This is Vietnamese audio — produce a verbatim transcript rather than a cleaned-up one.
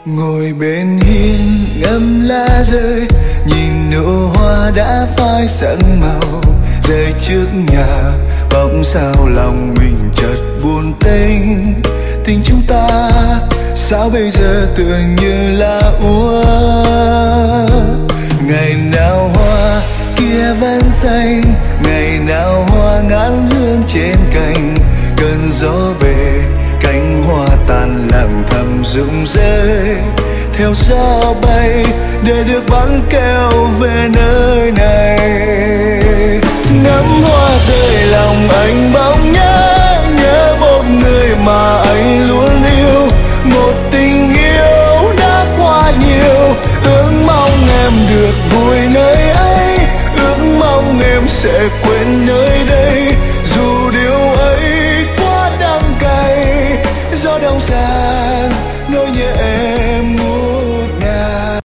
Ngồi bên hiên ngắm lá rơi, nhìn nụ hoa đã phai sắc màu rơi trước nhà, bỗng sao lòng mình chợt buồn tênh. Tình chúng ta sao bây giờ tựa như là úa. Ngày nào hoa kia vẫn xanh, ngày nào hoa ngát hương trên cành. Cơn gió về cánh hoa tàn lặng thầm rụng rơi, theo gió bay để được bắn keo về nơi này. Ngắm hoa rơi lòng anh bỗng nhớ, nhớ một người mà anh luôn yêu. Một tình yêu đã qua nhiều, ước mong em được vui nơi ấy, ước mong em sẽ quên nơi đây. Dù điều ấy quá đắng cay, gió đông sang nỗi nhớ em